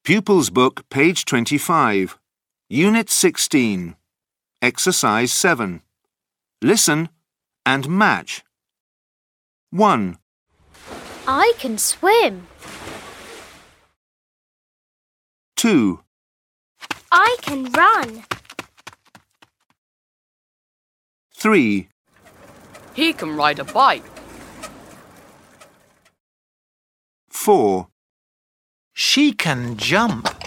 Pupils Book, page 25. Unit 16. Exercise 7. Listen and match. 1, I can swim. 2, I can run. 3, He can ride a bike. 4, She can jump.